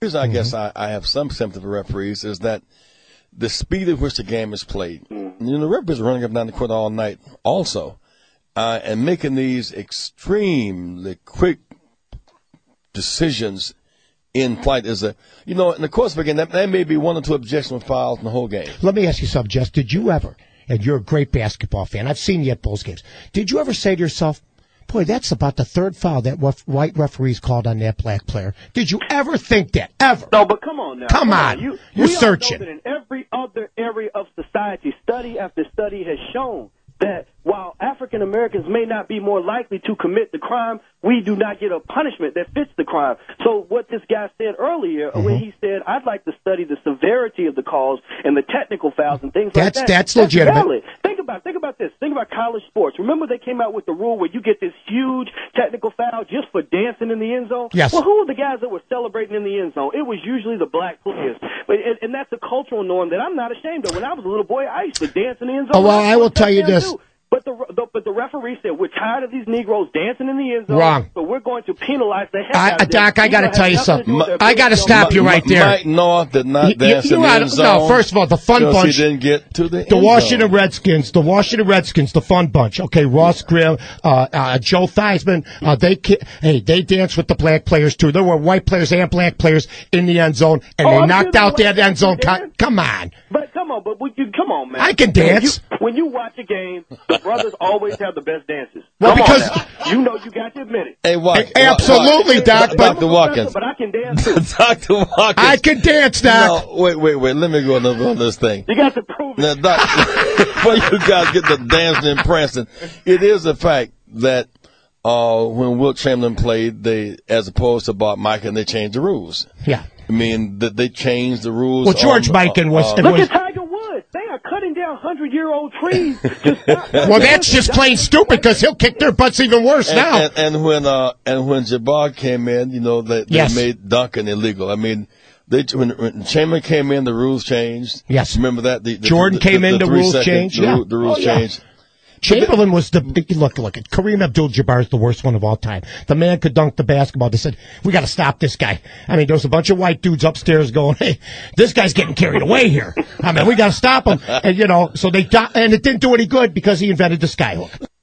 reason I guess I have some sympathy for referees is that the speed at which the game is played. The referees are running up and down the court all night also, and making these extremely quick decisions in flight is in the course of a game, that may be one or two objectionable fouls in the whole game. Let me ask you something, Jess. Did you ever, and you're a great basketball fan, I've seen you at Bulls games, did you ever say to yourself, boy, that's about the third foul that white referees called on that black player? Did you ever think that? Ever? No, but come on now. Come on. You're searching. Know that in every other area of society, study after study has shown that while African Americans may not be more likely to commit the crime, we do not get a punishment that fits the crime. So what this guy said earlier, when he said, I'd like to study the severity of the calls and the technical fouls and things like that. That's legitimate. Valid. Think about this. Think about college sports. Remember they came out with the rule where you get this huge technical foul just for dancing in the end zone? Yes. Well, who were the guys that were celebrating in the end zone? It was usually the black players. And that's a cultural norm that I'm not ashamed of. When I was a little boy, I used to dance in the end zone. Oh, well, I will tell you this. But the referee said, we're tired of these Negroes dancing in the end zone. Wrong. So we're going to penalize the heck out of them. Doc, I got to tell you something. I got to stop you right there. Mike North did not dance in the end zone. No, first of all, the Fun Bunch. He didn't get to the end Washington zone. Redskins, the Fun Bunch. Okay, Ross Grimm, Joe Theismann, they danced with the black players too. There were white players and black players in the end zone, and they knocked out that end zone. Come on. Come on, man. I can dance. When you watch a game, the brothers always have the best dances. Well, because you got to admit it. Hey, absolutely, Doc. Dr. Watkins. But I can dance too. Dr. Watkins. I can dance, Doc. No, wait. Let me go on this thing. You got to prove it. Now, Doc, before you guys get the dancing and prancing, it is a fact that when Wilt Chamberlain played, as opposed to Bob Mikan, they changed the rules. Yeah. I mean, they changed the rules. Well, George Mikan was. Look at Tiger Woods. They are cutting down 100-year-old trees. Well, that's just plain stupid because he'll kick their butts even worse now. And when Jabbar came in, they made dunking illegal. I mean, when Chamberlain came in, the rules changed. Yes. Remember that? Jordan came in, the rules changed. The rules changed. Chamberlain was look. Kareem Abdul-Jabbar is the worst one of all time. The man could dunk the basketball. They said, we got to stop this guy. I mean, there was a bunch of white dudes upstairs going, hey, this guy's getting carried away here. I mean, we got to stop him. And so and it didn't do any good because he invented the skyhook.